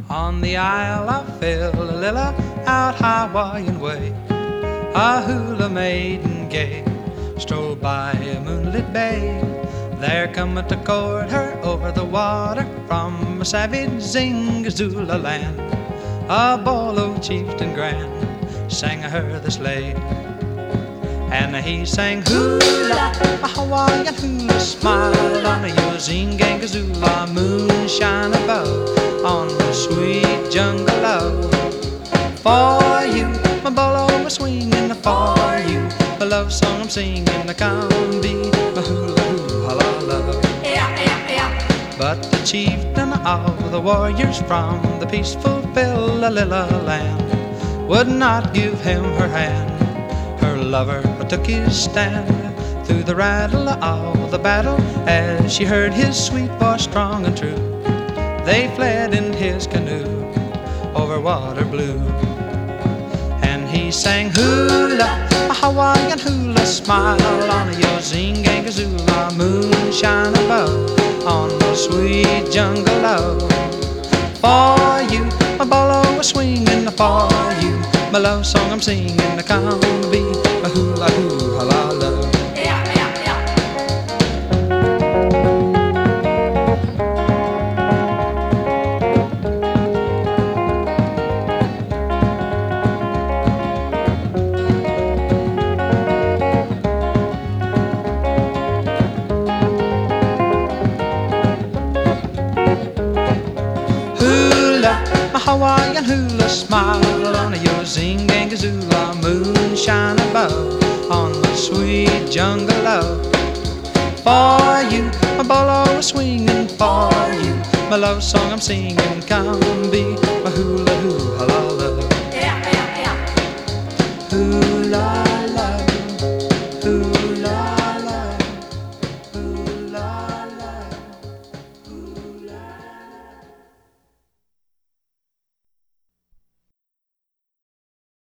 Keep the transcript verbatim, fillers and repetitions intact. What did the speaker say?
On the Isle of Philolilla, out Hawaiian way, a hula maiden gay strolled by a moonlit bay. There cometh to court her over the water from a savage Zingazula land. A bolo chieftain grand sang her this lay, and he sang hula, a Hawaiian hula smile on your Zingazula moonshine above, on the sweet jungle love. For you, my bolo was swinging, for you, the love song I'm singing, I come be my hula hula love. But the chieftain of the warriors from the peaceful Philolilla land would not give him her hand. Her lover took his stand through the rattle of the battle as she heard his sweet voice strong and true. They fled in his canoe over water blue, and he sang hula, a Hawaiian hula smile on your Zingazula moonshine above, on the sweet jungle love. For you, my bolo was swinging, for you, my love song I'm singing, come be my hula hula love. A Hawaiian hula smile on your Zingazula moonshine above, on the sweet jungle love. For you, my bolo is swinging, for you, my love song I'm singing, come be my hula hula love. Hula love, hula.